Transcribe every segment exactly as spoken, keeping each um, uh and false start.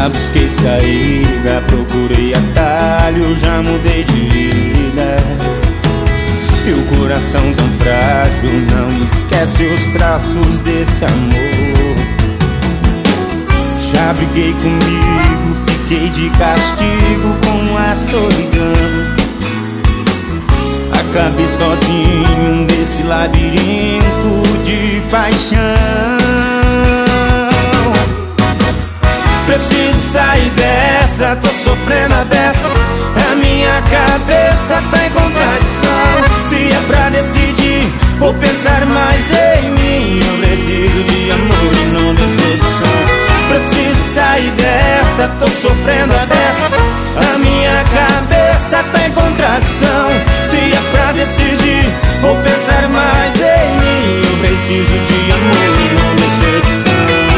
Já busquei saída, procurei atalho, já mudei de vida. E o coração tão frágil não esquece os traços desse amor. Já briguei comigo, fiquei de castigo com a solidão. Acabei sozinho nesse labirinto de paixão. Preciso sair dessa, tô sofrendo a beça. A minha cabeça tá em contradição. Se é pra decidir, vou pensar mais em mim. Eu preciso de amor e não de sedução. Preciso sair dessa, tô sofrendo a beça. A minha cabeça tá em contradição. Se é pra decidir, vou pensar mais em mim. Eu preciso de amor e não de sedução.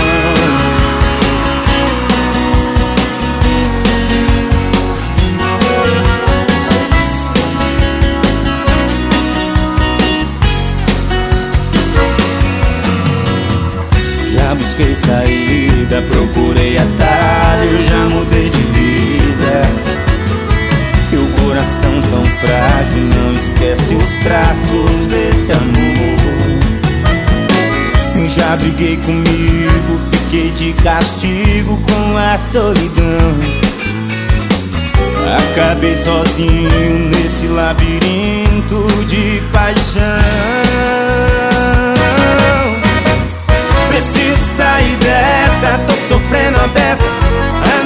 Já busquei saída, procurei atalho, já mudei de vida. E o coração tão frágil não esquece os traços desse amor. Já briguei comigo, fiquei de castigo com a solidão. Acabei sozinho nesse labirinto de paixão. Preciso sair dessa, tô sofrendo a beça. A